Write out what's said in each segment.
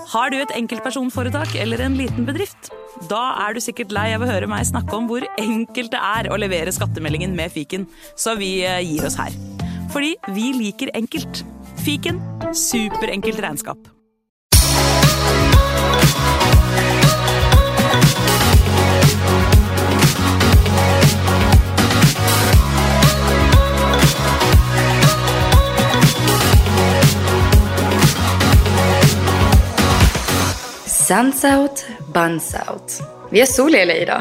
Har du et enkeltpersonforetak eller en liten bedrift? Da du sikkert lei av å høre meg snakke om hvor enkelt det å levere skattemeldingen med Fiken, så vi gir oss her. Fordi vi liker enkelt. Fiken, superenkelt regnskap. Suns out, buns out. Vi sol i LA idag.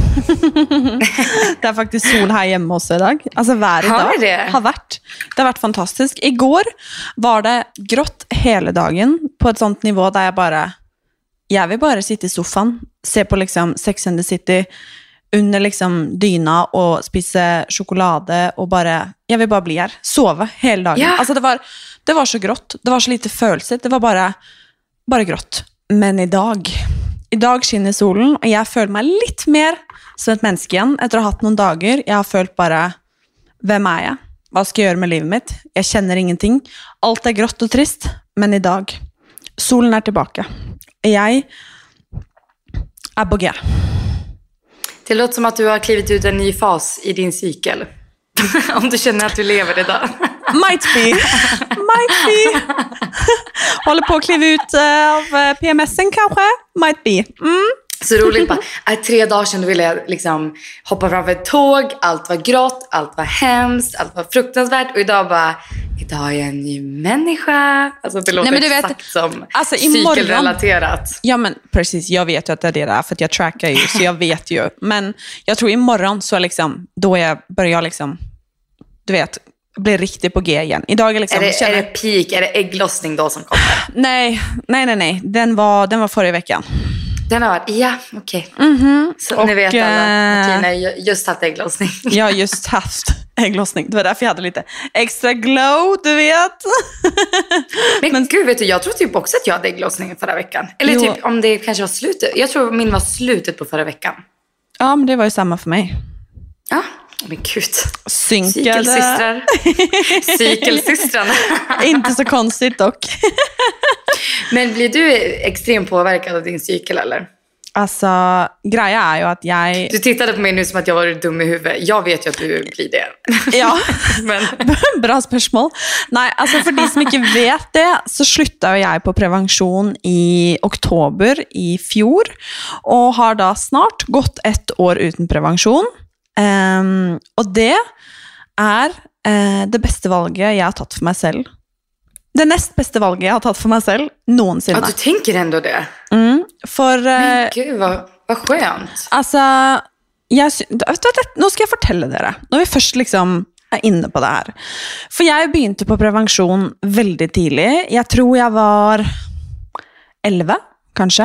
Det faktiskt sol här hemma hos idag. Alltså været idag har varit fantastiskt. Igår var det grått hela dagen på ett sånt nivå där jag vill bara sitta i soffan, se på liksom Sex and the City under liksom dyna och spise choklad och jag vill bara bli här, sova hela dagen. Yeah. Alltså det var så grått, det var så lite følelse, det var bara grått. Men idag skinner solen, og jeg føler meg litt mer som et menneske igjen, etter å ha hatt noen dager. Jeg har følt bare, hvem jeg? Hva skal jeg gjøre med livet mitt? Jeg kjenner ingenting. Alt grått og trist, men idag, solen tilbake. Jeg på G. Det låter som att du har klivit ut en ny fas i din cykel. Om du känner att du lever det där. Might be. Håller på att kliva ut av PMSen kanske. Might be. Så roligt bara. 3 dagar sedan ville jag liksom hoppa framför ett tåg. Allt var grått, allt var hemskt, allt var fruktansvärt. Och idag är jag en ny människa. Alltså det låter exakt som alltså, cykelrelaterat. Ja men precis, jag vet ju att det är det där. För att jag trackar ju, så jag vet ju. Men jag tror imorgon så liksom, då börjar jag liksom, du vet, blir riktigt på G igen. Idag liksom, är det peak, är det ägglossning då som kommer? Nej. Den var förra veckan. Den har varit, ja, okej. Så och, ni vet alla, Martina just haft ägglossning. Jag har just haft ägglossning. Det var därför jag hade lite extra glow, du vet. Men gud, vet du, jag tror typ också att jag hade ägglossning förra veckan. Eller typ om det kanske var slutet. Jag tror min var slutet på förra veckan. Ja, men det var ju samma för mig. Ja, men gud. Synkade. Cykelsystrarna. Inte så konstigt dock. Men blir du extremt påverkad av din cykel eller? Alltså, grejen är ju att jag... Du tittade på mig nu som att jag var dum i huvudet. Jag vet ju att du blir det. Ja, men... bra spørsmål. Nej, alltså för de som inte vet det så slutade jag på prevensjon i oktober i fjor. Och har då snart gått 1 år uten prevensjon. Och det är det bästa valget jag har tagit för mig själv. Det näst bästa valget jag har tagit för mig själv någonsin. Ja, du tänker ändå det? För... Men gud, vad skönt. Alltså, nu ska jag fortelle dere. Når vi først liksom inne på det här. För jag begynte på prevensjon väldigt tidigt. Jag tror jag var 11, kanske.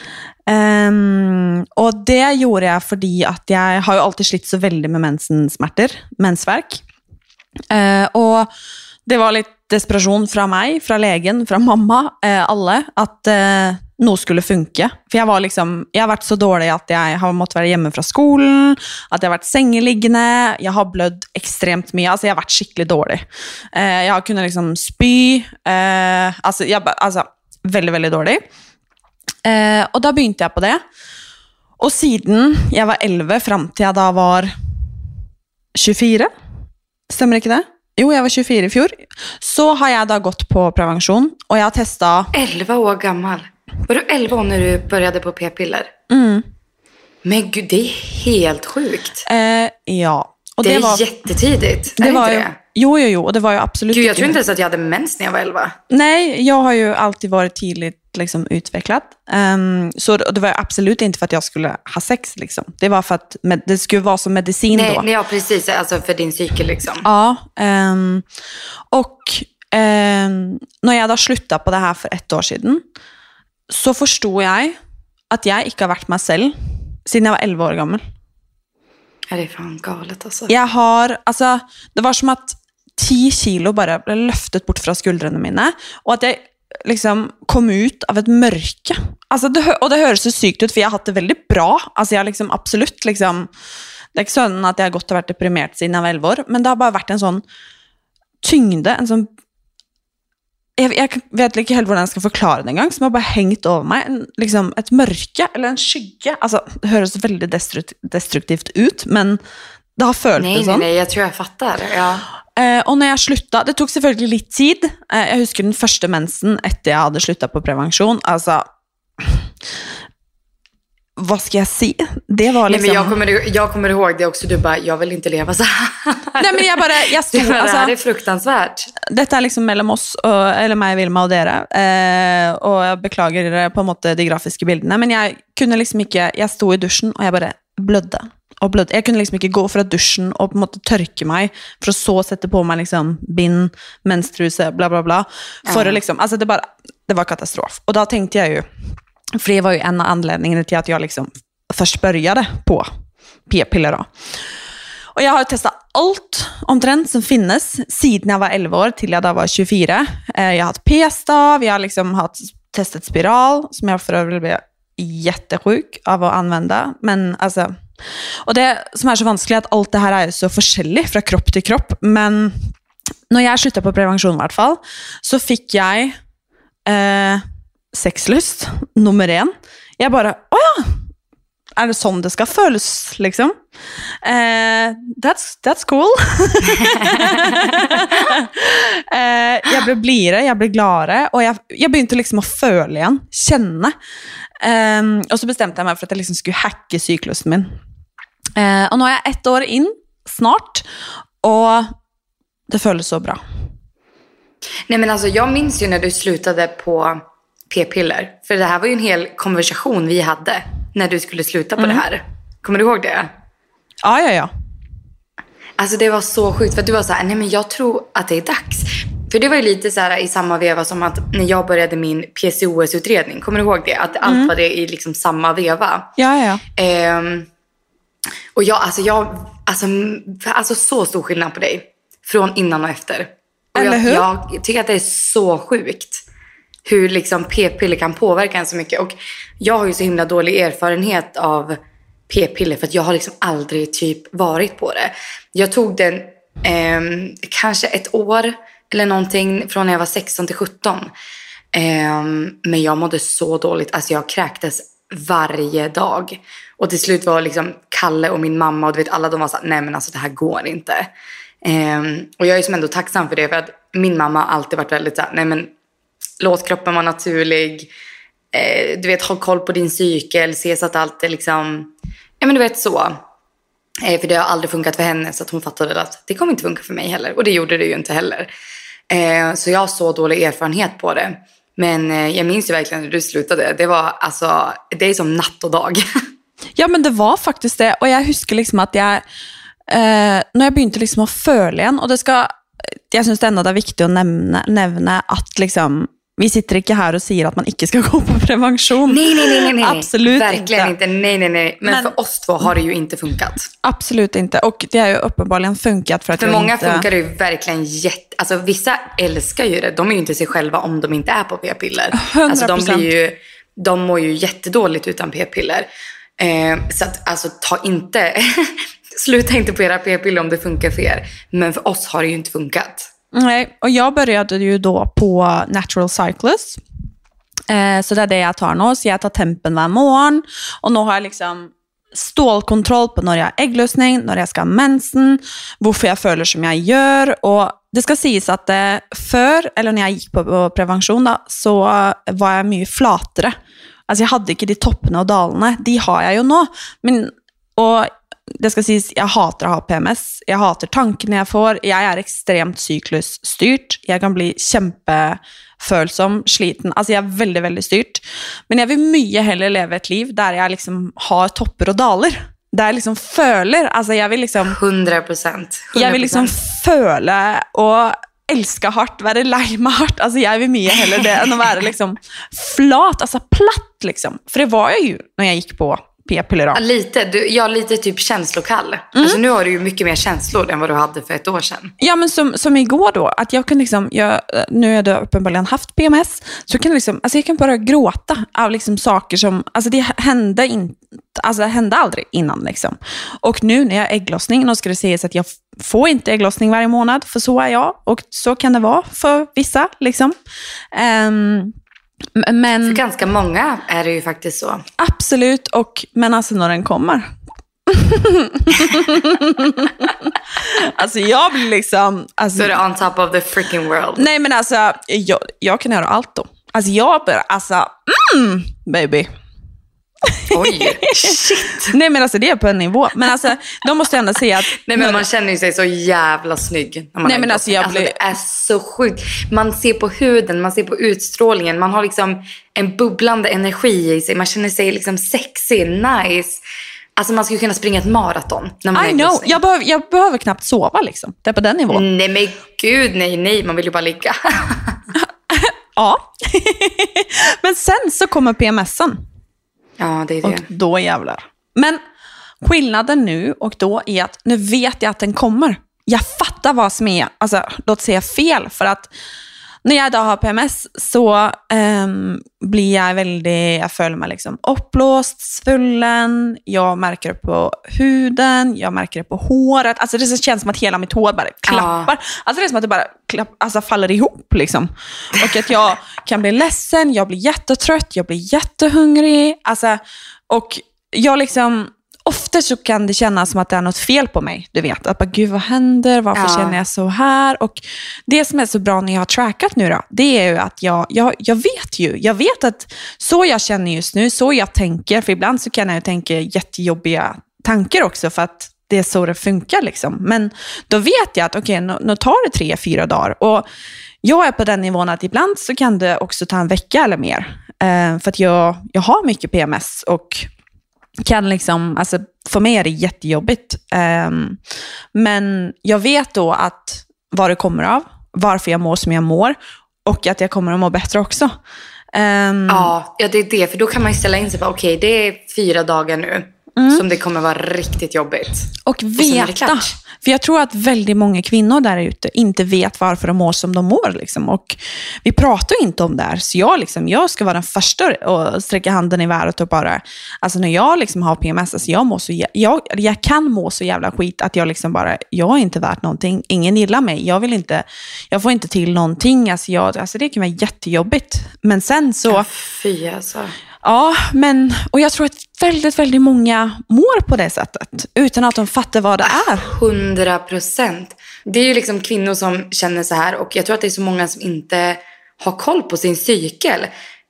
Och det gjorde jag fordi att jag har ju alltid slitt så väldigt med mensvärk. Och det var lite desperation från mig, från legen, från mamma, alla, att något skulle funka. För jag har varit så dålig att jag har mått vara hemma från skolan, att jag har varit sengeliggande, jag har blödd extremt mycket, alltså jag har varit skickligt dålig. Jag har kunnat liksom spy, alltså väldigt, väldigt dålig. Och då begynte jag på det. Och siden jag var 11 fram till jag då var 24, stämmer inte det? Jo, jag var 24 i fjol. Så har jag då gått på prevensjon och jag har testat... 11 år gammal. Var du 11 år när du började på p-piller? Men gud, det är helt sjukt. Ja. Och det var jättetidigt. Det var inte det? Jo, och det var ju absolut... Gud, jag tror inte ens att jag hade mens när jag var 11. Nej, jag har ju alltid varit tidigt liksom utvecklat. Så det var absolut inte för att jag skulle ha sex liksom. Det var för att det skulle vara som medicin då. Nej, ja, precis. Alltså för din cykel liksom. Ja. Och när jag då slutade på det här för 1 år sedan så förstod jag att jag inte har varit mig själv sedan jag var 11 år gammal. Ja, det är fan galet alltså. Det var som att 10 kilo bara blev lyftet bort från skuldrene mine, och att jag liksom kom ut av ett mörke. Alltså det hörs så sykt ut, för jag har haft det väldigt bra. Alltså jag liksom absolut liksom, det är inte sånn att jag har gått och varit deprimerad sedan jag var 11 år, men det har bara varit en sån tyngde, en sån jeg vet ikke helt hvordan jeg skal forklare det en gang, som har bare hengt over meg, liksom et mørke, eller en skygge, altså det høres veldig destruktivt ut, men det har følt det sånn. Nej, jag tror jag fattar, ja. Og når jeg sluttet, det tok selvfølgelig litt tid, jeg husker den første mensen etter jeg hadde sluttet på prevensjon, altså, vad ska jag si? Det var liksom... Nej, men jag kommer ihåg det också, du bara, jag vill inte leva så här. Nej, men jag stod, det här är fruktansvärt. Dette er liksom mellom oss, eller meg, Vilma og dere, og jeg beklager på en måte de grafiske bildene, men jeg kunne liksom ikke, jeg stod i dusjen, og jeg bare blødde. Jeg kunne liksom ikke gå fra dusjen og på en måte tørke meg, for å så sette på meg liksom bind, menstruse, bla bla bla, for å liksom, altså det var katastrof. Og da tenkte jeg jo, for det var jo en av anledningene til at jeg liksom først började på p-piller da. Og jeg har jo testet alt omtrent som finnes siden jeg var 11 år til jeg da var 24. Jeg har hatt p-stav, jeg har liksom testet spiral, som jeg for øvrig ble jättesjuk av å anvende, men altså, og det som er så vanskelig at alt det her er jo så forskjellig fra kropp til kropp, men når jeg sluttet på prevensjon i hvert fall, så fikk jeg sexlyst, nummer 1. Jeg bare, åja, er det sånn det skal føles, liksom? That's cool. Jeg ble blidere, jeg ble gladere, og jeg begynte liksom å føle igjen, kjenne. Og så bestemte jeg meg for at jeg liksom skulle hacke syklusen min. Og nå er jeg 1 år inn, snart, og det føles så bra. Nej, men alltså, jag minns ju när du slutade på p-piller. För det här var ju en hel konversation vi hade när du skulle sluta på det här. Kommer du ihåg det? Ja. Alltså det var så sjukt för att du var så här, nej men jag tror att det är dags. För det var ju lite så här i samma veva som att när jag började min PCOS-utredning. Kommer du ihåg det? Att allt var det i liksom samma veva. Ja. Och alltså så stor skillnad på dig. Från innan och efter. Och jag tycker att det är så sjukt. Hur liksom p-piller kan påverka en så mycket. Och jag har ju så himla dålig erfarenhet av p-piller. För att jag har liksom aldrig typ varit på det. Jag tog den kanske 1 år eller någonting från när jag var 16 till 17. Men jag mådde så dåligt. Alltså jag kräktes varje dag. Och till slut var liksom Kalle och min mamma och du vet alla de var så här, nej men alltså det här går inte. Och jag är som ändå tacksam för det. För att min mamma har alltid varit väldigt så här, nej men låt kroppen vara naturlig. Du vet, ha koll på din cykel. Se så att allt är liksom, ja men du vet så. För det har aldrig funkat för henne. Så att hon fattade att det kommer inte funka för mig heller. Och det gjorde det ju inte heller. Så jag har så dålig erfarenhet på det. Men jag minns ju verkligen när du slutade. Det var alltså, det är som natt och dag. Ja, men det var faktisk det. Og jeg husker liksom at jeg, når jeg begynte liksom å føle igjen, og det skal, jeg synes det enda det er viktig å nevne at liksom, vi sitter ikke her og sier at man ikke skal gå på prevensjon. Nej. Absolut verkligen inte. Nej. Men för oss två har det ju inte funkat. Absolut inte. Och det har ju uppenbarligen funkat för att för jag många inte... funkar det ju verkligen alltså vissa älskar ju det. De är ju inte sig själva om de inte är på p-piller. 100%. Alltså de mår ju jättedåligt utan p-piller. Så att alltså sluta inte på era p-piller om det funkar för er. Men för oss har det ju inte funkat. Nej, och jag började ju då på Natural Cyclus. Så det är det jag tar nu. Så jag tar tempen hver morgen. Och nu har jag liksom stålkontroll på när jag har ägglösning, när jag ska ha mensen, varför jag føler som jag gör. Och det ska sägas att før, eller när jag gick på prevensjon da, så var jag mycket flatere. Alltså jag hade inte de toppene och dalene. De har jag ju nu. Men, och det skal sies, jeg hater å ha PMS, jeg hater tankene jeg får, jeg er ekstremt syklusstyrt, jeg kan bli kjempefølsom, sliten, altså jeg er veldig, veldig styrt, men jeg vil mye heller leve et liv der jeg liksom har topper og daler, der jeg liksom føler, altså jeg vil liksom 100%. Jeg vil liksom føle og elske hardt, være lei meg hardt, altså jeg vil mye heller det enn å være liksom flat, altså platt liksom, for det var jeg jo når jeg gikk på p-piller. Ja, lite typ känslokall. Alltså nu har du ju mycket mer känslor än vad du hade för 1 år sedan. Ja, men som igår då, att jag kan liksom, nu har jag uppenbarligen haft PMS, så kan liksom, alltså jag kan bara gråta av liksom saker som, alltså det hände aldrig innan liksom. Och nu när jag har ägglossning, och ska det sägas att jag få inte ägglossning varje månad, för så är jag. Och så kan det vara för vissa. Liksom. Men, för ganska många är det ju faktiskt så. Absolut, men alltså när den kommer. Alltså jag blir liksom... Alltså, så är det on top of the freaking world. Nej men alltså, jag kan göra allt då. Alltså jag bara, baby. Oj, shit. Nej men alltså det är på en nivå. Men alltså, de måste ändå säga att... Nej men man känner ju sig så jävla snygg. När man nej men alltså jag blir... det är så sjukt. Man ser på huden, man ser på utstrålningen. Man har liksom en bubblande energi i sig. Man känner sig liksom sexy, nice. Alltså man skulle kunna springa ett maraton. När man I know, jag behöver knappt sova liksom. Det är på den nivån. Nej men gud, nej. Man vill ju bara ligga. Ja. Men sen så kommer PMSen. Ja, det är det. Och då jävlar. Men skillnaden nu och då är att nu vet jag att den kommer. Jag fattar vad som är, alltså låt säga fel, för att när jag idag har PMS så blir jag följer mig liksom uppblåst, svullen, jag märker det på huden, jag märker det på håret, alltså det känns som att hela mitt hår bara klappar, alltså det är som att det bara faller ihop liksom, och att jag kan bli ledsen, jag blir jättetrött, jag blir jättehungrig, alltså, och jag liksom ofta så kan det kännas som att det är något fel på mig. Du vet, att bara, gud vad händer? Varför känner jag så här? Och det som är så bra när jag har trackat nu då, det är ju att jag vet att så jag känner just nu, så jag tänker, för ibland så kan jag tänka jättejobbiga tankar också för att det är så det funkar liksom. Men då vet jag att okej, nu tar det 3-4 dagar. Och jag är på den nivån att ibland så kan det också ta en vecka eller mer. För att jag har mycket PMS och kan liksom, alltså för mig är det jättejobbigt. Men jag vet då att vad det kommer av, varför jag mår som jag mår och att jag kommer att må bättre också. Ja, det är det. För då kan man ju ställa in sig på, okej, det är 4 dagar nu som det kommer vara riktigt jobbigt. Och veta, för jag tror att väldigt många kvinnor där ute inte vet varför de mår som de mår. Liksom. Och vi pratar inte om det här. Så jag ska vara den första och sträcka handen i vädret och bara, alltså när jag liksom har PMS, alltså jag kan må så jävla skit att jag liksom bara, jag är inte värt någonting. Ingen gillar mig. Jag får inte till någonting. Alltså det kan vara jättejobbigt. Men sen så... Ja, fy alltså. Ja, och jag tror att väldigt, väldigt många mår på det sättet utan att de fattar vad det är. 100%. Det är ju liksom kvinnor som känner så här, och jag tror att det är så många som inte har koll på sin cykel.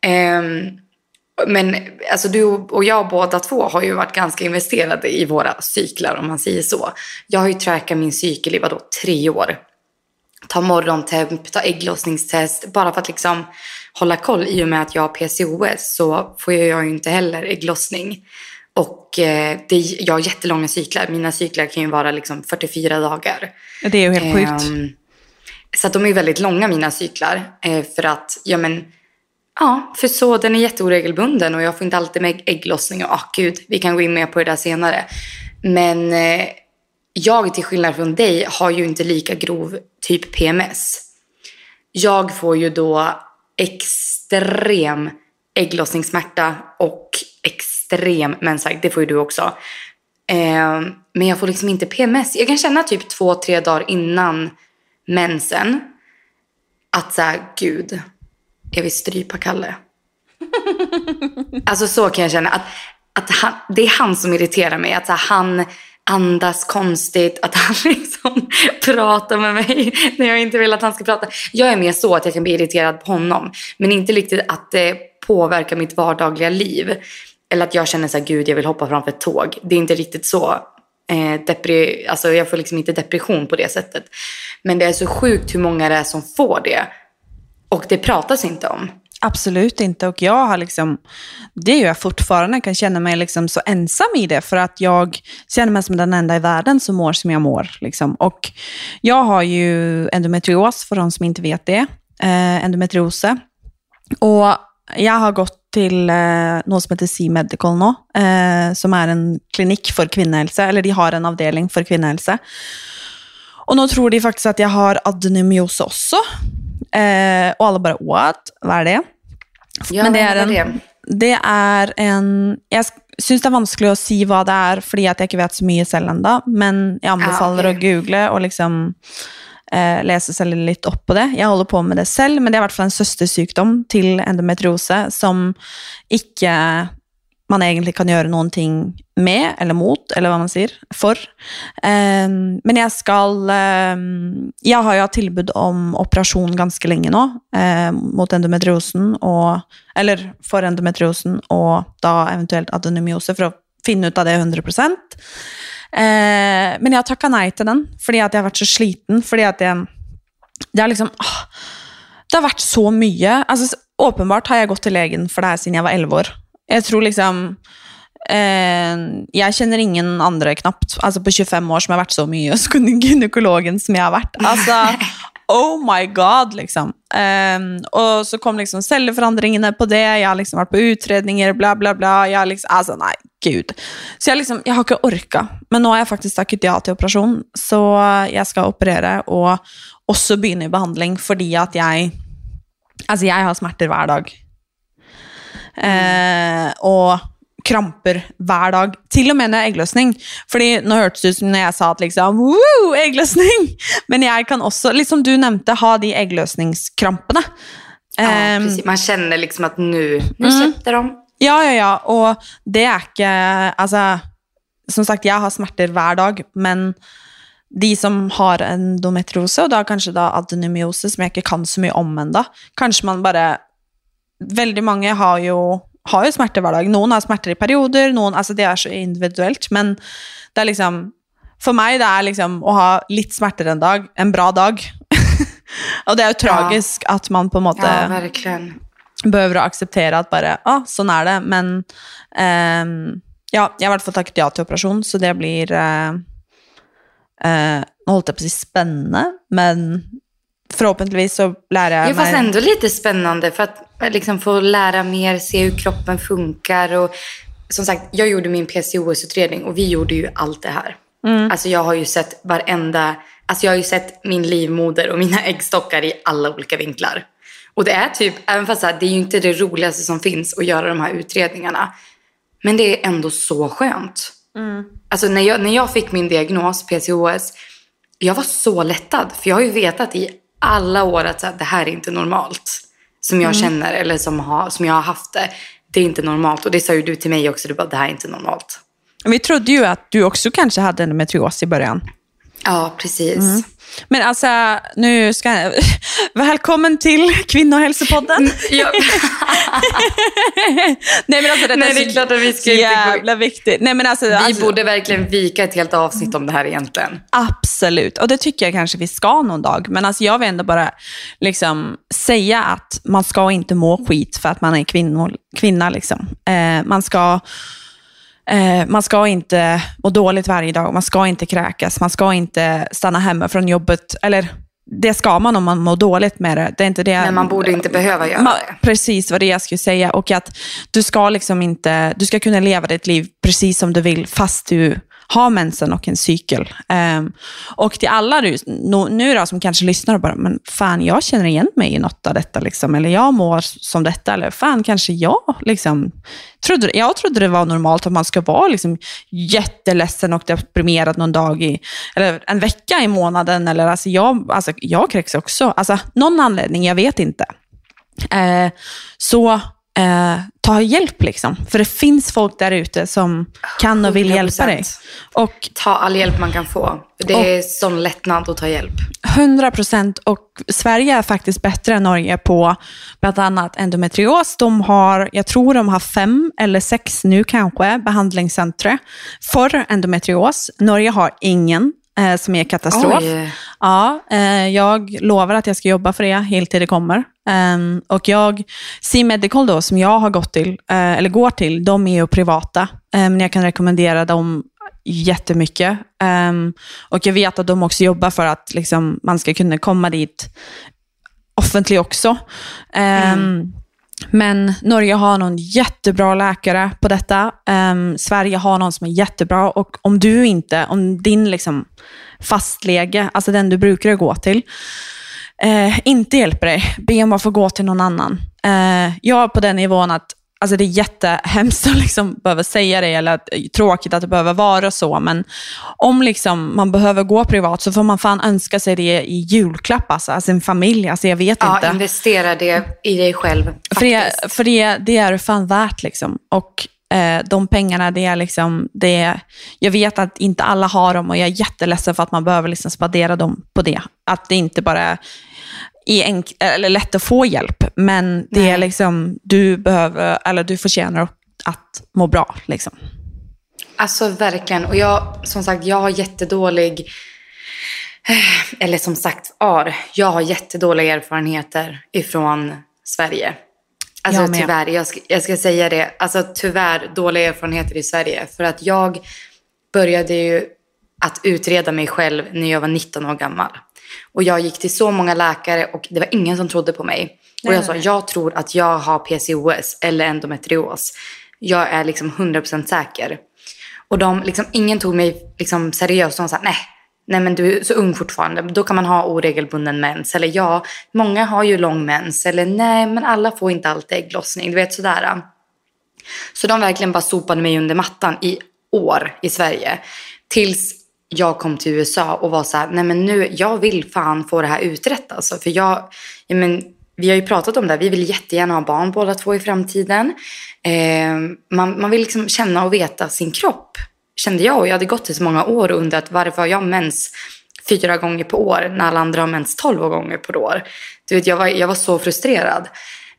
Men alltså du och jag båda två har ju varit ganska investerade i våra cyklar, om man säger så. Jag har ju trackat min cykel i 3 år. Ta morgontemp, ta ägglossningstest, bara för att liksom hålla koll. I och med att jag har PCOS så får jag ju inte heller ägglossning. Och jag har jättelånga cyklar. Mina cyklar kan ju vara liksom 44 dagar. Det är ju helt sjukt. Så att de är väldigt långa, mina cyklar. För att, för så den är jätteoregelbunden och jag får inte alltid med ägglossning. Och gud, vi kan gå in mer på det där senare. Men jag, till skillnad från dig, har ju inte lika grov typ PMS. Jag får ju då extrem ägglossningssmärta och extrem mensvärk. Det får ju du också. Men jag får liksom inte PMS. Jag kan känna typ 2-3 dagar innan mensen att så här, gud, jag vill strypa Kalle. Alltså så kan jag känna att det är han som irriterar mig. Att så här, han andas konstigt, att han liksom pratar med mig när jag inte vill att han ska prata. Jag är mer så att jag kan bli irriterad på honom, men inte riktigt att det påverkar mitt vardagliga liv. Eller att jag känner så här, gud, jag vill hoppa framför ett tåg. Det är inte riktigt så. Alltså jag får liksom inte depression på det sättet. Men det är så sjukt hur många det är som får det. Och det pratas inte om. Absolut inte, och jag har liksom, det är ju jag fortfarande, kan känna mig liksom så ensam i det, för att jag känner mig som den enda i världen som mår som jag mår liksom. Och jag har ju endometrios, för de som inte vet det, endometriose, och jag har gått till något som heter C-Medical nu, som är en klinik för kvinnhälsa, eller de har en avdelning för kvinnhälsa, och nu tror de faktiskt att jag har adenomyos också. Och alla bara, vad är det? Ja, men det är det är jag syns det är vanskelig att si vad det är fordi att jag inte vet så mycket selv enda, men jag anbefaler att googla och liksom läsa sig lite upp på det. Jag håller på med det själv, men det är i alla fall en søstersykdom till endometriose som inte man egentligen kan göra någonting med eller mot, eller vad man säger, för. Men jag har ju tillbud om operation ganska länge nu mot endometriosen eller för endometriosen och då eventuellt adenomyose för att finna ut av det 100%. Men jag tackade nej till den fordi att jag har varit så sliten, fordi att det har liksom det har varit så mycket. Alltså uppenbart har jag gått till lägen för det här sedan jag var 11 år. Jag tror liksom jag känner ingen andra knappt alltså på 25 år som har varit så mycket hos gynekologen som jag har varit. Alltså oh my god liksom. Och så kom liksom cellförändringarna på det. Jag har liksom varit på utredningar bla bla bla. Jag liksom alltså nej gud. Så jag har inte orkat. Men nu har jag faktiskt tackat ja till operation, så jag ska operera och också börja i behandling fordi att jag har smärtor hver dag. Och kramper hver dag, till och med när ägglösning. Fordi nu hørtes det ut som när jag sa att liksom, woo, ägglösning. Men jag kan också, liksom du nämnde, ha de ägglösningskramperna. Ja, precis. Man känner liksom att nu släppte de. Ja, och det är inte, alltså, som sagt, jag har smärtor hver dag, men de som har endometriose, och då kanske då adenomyose, som jag inte kan så mycket om ända, kanske man bara, väldigt många har ju smärtor hver dag. Någon har smärtor i perioder, någon, alltså det är så individuellt, men det är liksom, för mig det är liksom att ha lite smärtor en bra dag. Och det är ju tragiskt att man på en måte verkligen behöver acceptera att bara, sån är det, men jag har i alla fall tackat ja till operation, så det blir hållt det precis spännande, men förhoppningsvis så lär jag mig. Fast ändå lite spännande för att liksom få lära mer, se hur kroppen funkar. Och som sagt, jag gjorde min PCOS-utredning och vi gjorde ju allt det här. Alltså jag har ju sett jag har ju sett min livmoder och mina äggstockar i alla olika vinklar. Och det är typ, även fast det är ju inte det roligaste som finns att göra de här utredningarna, men det är ändå så skönt. Alltså när jag fick min diagnos PCOS, jag var så lättad, för jag har ju vetat i alla år att det här är inte normalt som jag känner, eller som jag har haft det är inte normalt. Och det sa ju du till mig också, du bara, det här är inte normalt. Vi trodde ju att du också kanske hade endometrios i början. Ja, precis. Men alltså, nu ska jag... Välkommen till Kvinnohälsopodden. Ja. Nej, men alltså, det är klart att vi ska jävla viktigt. Nej, men alltså, vi borde verkligen vika ett helt avsnitt om det här egentligen. Absolut, och det tycker jag kanske vi ska någon dag. Men alltså, jag vill ändå bara liksom säga att man ska inte må skit för att man är kvinna liksom. Man ska inte må dåligt varje dag, man ska inte kräkas, man ska inte stanna hemma från jobbet, eller det ska man om man mår dåligt med det. Det är inte det. Men man borde inte behöva göra det. Precis vad det jag skulle säga, och att du ska liksom inte, du ska kunna leva ditt liv precis som du vill fast du har mensen och en cykel. Och till alla nu då som kanske lyssnar och bara, men fan, jag känner igen mig i något av detta liksom, eller jag mår som detta, eller fan, kanske jag liksom jag trodde det var normalt att man ska vara liksom jätteledsen och deprimerad någon dag eller en vecka i månaden, eller alltså jag kräks också, alltså någon anledning, jag vet inte. Ta hjälp liksom, för det finns folk där ute som kan och vill 100%. Hjälpa dig, och ta all hjälp man kan få. Det är sån lättnad att ta hjälp. 100%. Och Sverige är faktiskt bättre än Norge på bland annat endometrios. Jag tror de har 5 eller 6 nu kanske behandlingscentra för endometrios. Norge har ingen, som är katastrof. Ja, jag lovar att jag ska jobba för det helt till det kommer. Och C-Medical då, som jag har gått till, eller går till, de är ju privata. Men jag kan rekommendera dem jättemycket. Och jag vet att de också jobbar för att liksom, man ska kunna komma dit offentligt också. Men Norge har någon jättebra läkare på detta. Sverige har någon som är jättebra. Och om din liksom fastläge, alltså den du brukar gå till, inte hjälper dig, be om att få gå till någon annan. Jag är på den nivån att alltså det är jättehemskt att liksom behöva säga det, eller tråkigt att det behöver vara så, men om liksom man behöver gå privat så får man fan önska sig det i julklapp, alltså sin familj, alltså jag vet inte. Ja, investera det i dig själv. För det är fan värt liksom. Och de pengarna, det är liksom, jag vet att inte alla har dem, och jag är jätteledsen för att man behöver liksom spendera dem på det. Att det inte bara eller lätt att få hjälp, men det är liksom, du förtjänar att må bra liksom. Alltså verkligen, och jag har jättedålig, eller som sagt jag har jättedåliga erfarenheter ifrån Sverige. Alltså tyvärr, jag ska säga det, alltså tyvärr dåliga erfarenheter i Sverige, för att jag började ju att utreda mig själv när jag var 19 år gammal. Och jag gick till så många läkare och det var ingen som trodde på mig. Och jag sa, jag tror att jag har PCOS eller endometrios. Jag är liksom 100% säker. Och ingen tog mig liksom seriöst. De sa, nej men du är så ung fortfarande. Då kan man ha oregelbunden mens. Eller ja, många har ju lång mens. Eller nej, men alla får inte alltid ägglossning. Du vet sådär. Så de verkligen bara sopade mig under mattan i år i Sverige. Tills jag kom till USA och var så här, nej men nu, jag vill fan få det här utrett alltså. För vi har ju pratat om det, vi vill jättegärna ha barn båda två i framtiden. Man vill liksom känna och veta sin kropp, kände jag. Och jag hade gått i så många år och undrat varför jag mens 4 gånger på år när alla andra har mens 12 gånger på år. Du vet, jag var så frustrerad.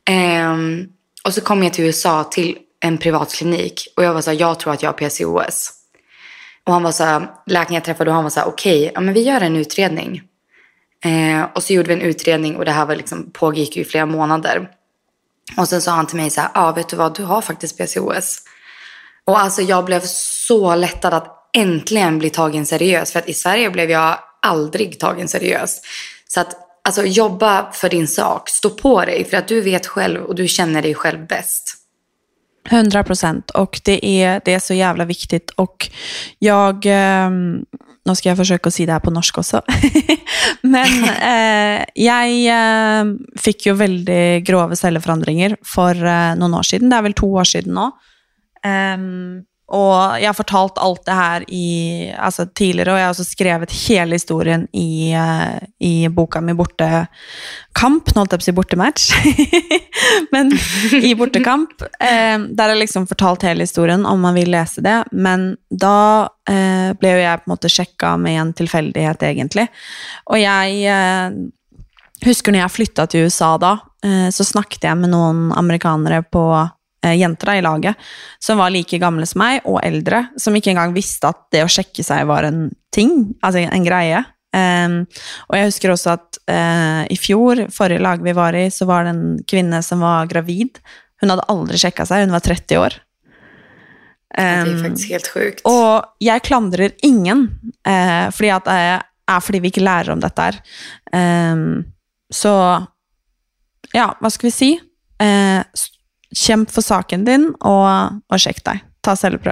Och så kom jag till USA till en privatklinik och jag var så här, jag tror att jag har PCOS. Och han var så här, läkaren jag träffade, och han var så här, okej, men vi gör en utredning. Och så gjorde vi en utredning och det här var liksom, pågick ju i flera månader. Och sen sa han till mig så här, vet du vad, du har faktiskt PCOS. Och alltså jag blev så lättad att äntligen bli tagen seriös. För att i Sverige blev jag aldrig tagen seriös. Så att alltså jobba för din sak, stå på dig, för att du vet själv och du känner dig själv bäst. 100%, och det är så jävla viktigt. Och nu ska jag försöka säga det här på norsk också. Men jag fick ju väldigt grova cellförändringar för någon år sedan. Det är väl 2 år sedan nu. Och jag har fortalt allt det här tidigare, och jag har också skrivit hela historien i boken med bortekamp, något att säga bortematch. Men i bortekamp där jag liksom fortalt hela historien om man vill läsa det, men då blev jag på något checka med en tillfällighet egentligen. Och jag husker när jag flyttade till USA då, så snackade jag med någon amerikanare på jenter i laget som var lika gamla som mig och äldre, som inte engang visste att det att checka sig var en ting, alltså en grej. Och jag husker också att i fjol, förra lag vi var i, så var det en kvinna som var gravid. Hon hade aldrig checkat sig, hon var 30 år. Det är faktiskt helt sjukt. Och jag klandrar ingen, fordi at fordi vi inte lär om detta. Så ja, vad ska vi säga? Kämp för saken din och check dig. Ta cellpröva.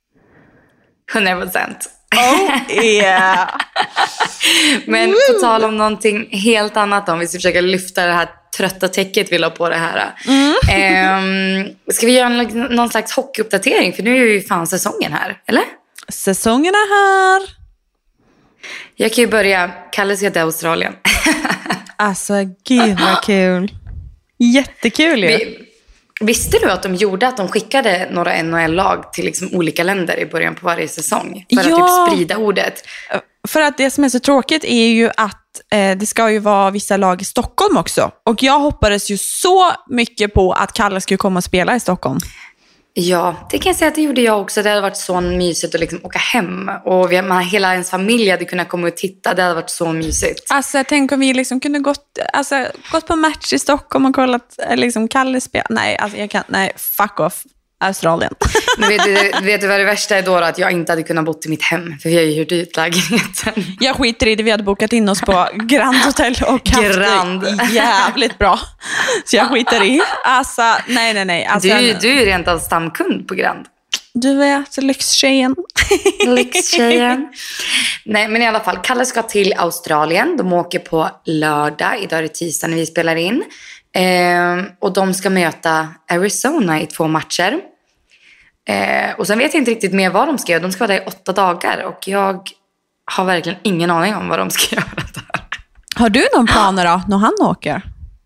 100%. Oh yeah. Men på tal om någonting helt annat, om vi ska försöka lyfta det här trötta täcket vi la på det här. Ska vi göra någon slags hockeyuppdatering? För nu är ju fan säsongen här, eller? Säsongen är här. Jag kan ju börja. Kalle ska till Australien. Alltså, gud vad kul. Jättekul ju. Visste du att de skickade några NHL-lag till liksom olika länder i början på varje säsong? För att typ sprida ordet. För att det som är så tråkigt är ju att det ska ju vara vissa lag i Stockholm också. Och jag hoppades ju så mycket på att Kalle skulle komma och spela i Stockholm. Ja, det kan jag säga att det gjorde jag också. Det hade varit så mysigt att liksom åka hem. Och hela ens familj hade kunnat komma och titta. Det hade varit så mysigt. Alltså, tänk om vi liksom kunde gått på match i Stockholm och kollat liksom Kalle spela. Nej, fuck off. Australien. Men vet du vad det värsta är då? Att jag inte hade kunnat bo i mitt hem. För vi har ju hyrt ut lägenheten. Jag skiter i det. Vi hade bokat in oss på Grand Hotel och haft jävligt bra. Så jag skiter i. Alltså, nej. Alltså, du är rent av stamkund på Grand. Du vet, lyxtjejen. Lyxtjejen. Nej, men i alla fall. Kalle ska till Australien. De åker på lördag. Idag är det tisdag när vi spelar in. Och de ska möta Arizona i 2 matcher. Och sen vet jag inte riktigt mer vad de ska göra. De ska vara där i 8 dagar. Och jag har verkligen ingen aning om vad de ska göra där. Har du någon planer då, när han åker?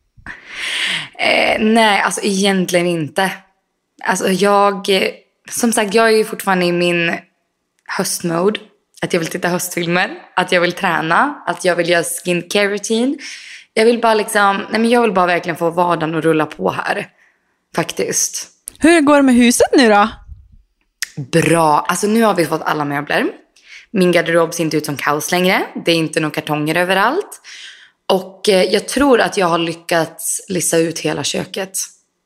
Nej, alltså egentligen inte. Alltså som sagt, jag är ju fortfarande i min höstmode. Att jag vill titta höstfilmer, att jag vill träna, att jag vill göra skincare routine. Jag vill bara jag vill bara verkligen få vardagen att rulla på här. Faktiskt. Hur går det med huset nu då? Bra. Alltså nu har vi fått alla möbler. Min garderob ser inte ut som kaos längre. Det är inte några kartonger överallt. Och jag tror att jag har lyckats lista ut hela köket.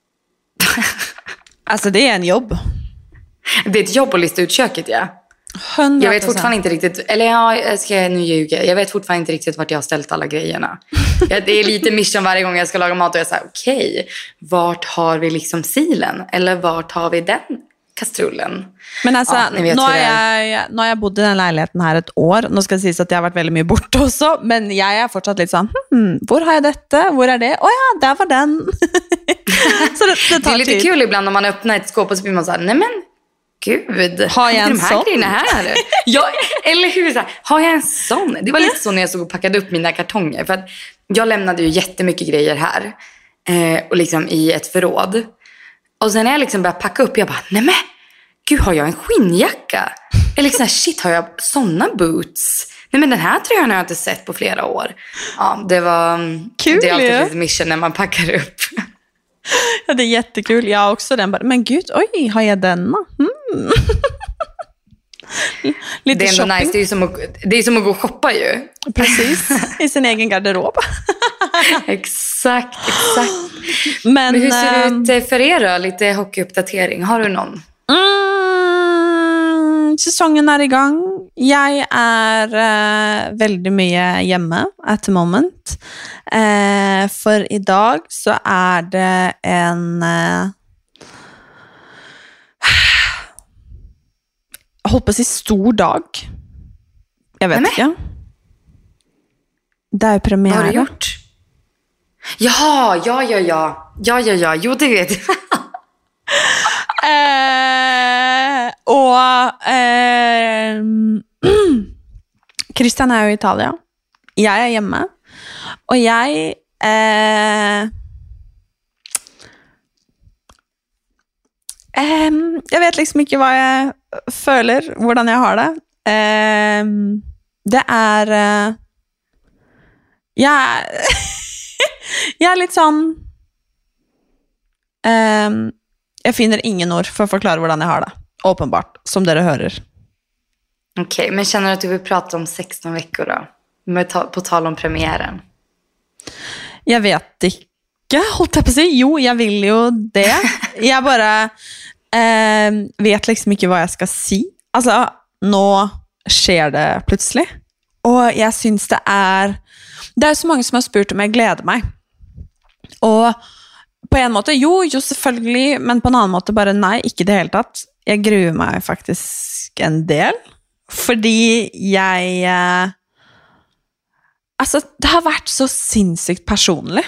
Alltså det är en jobb. Det är ett jobb att lista ut köket, ja. 100%. Jag vet fortfarande inte riktigt, eller jag ska nu ljuga. Jag vet fortfarande inte riktigt vart jag har ställt alla grejerna. Det är lite mission varje gång jag ska laga mat och jag säger okej, vart har vi liksom silen? Eller vart har vi den kastrullen? Men alltså, ja, nu har jag bott i den lägenheten här ett år. Nu ska det sägas att jag har varit väldigt mycket borta också. Men jag är fortsatt lite sån, var har jag detta? Var är det? Ja, där var den. Så det tar det är lite tid. kul ibland när man öppnar ett skåp och så blir man så här, nej men gud, har jag en de här sån? grejerna här? Ja, eller hur? Så här, har jag en sån? Det var lite så när jag stod och packade upp mina kartonger. För att jag lämnade ju jättemycket grejer här. Och liksom i ett förråd. Och sen när jag liksom började packa upp, jag bara, nej men gud, har jag en skinnjacka? Eller liksom, shit, har jag såna boots? Nej men den här tröjan har jag inte sett på flera år. Ja, det var kul. Det är alltid lite mission när man packar upp. Ja, det är jättekul. Jag har också den. Men gud, oj, har jag denna? Lite det är ändå shopping. nice. Det är som att gå och shoppa ju. Precis, i sin egen garderob. Exakt. Men hur ser det ut för er då? Lite hockeyuppdatering. Har du någon? Säsongen är igång. Jag är väldigt mycket hemma at the moment. För idag så är det en... jag hoppas i stor dag. Jag vet inte. Det är premiär. Vad har du gjort? Ja. Jo, det vet jag. Christian är i Italien. Jag är hemma. Och jag vet liksom inte vad jag føler, hvordan jag har det. Det är jag är lite sån jag finner ingen ord för att förklara hvordan jag har det. Åpenbart, som dere hører. Okej, men känner du att du vill prata om 16 veckor då? På tal om premiären. Jag vet inte, hållt jag på sig. Jo, jag vill ju det. Jag bara vet liksom inte vad jag ska si. Alltså, nu sker det plötsligt. Och jag syns det är så många som har spurt om jag gleder mig. Och på en måte, jo selvfølgelig, men på en annan måte bare nei, ikke det hele tatt. Jeg gruer meg faktisk en del, fordi jeg altså, det har vært så sinnssykt personlig.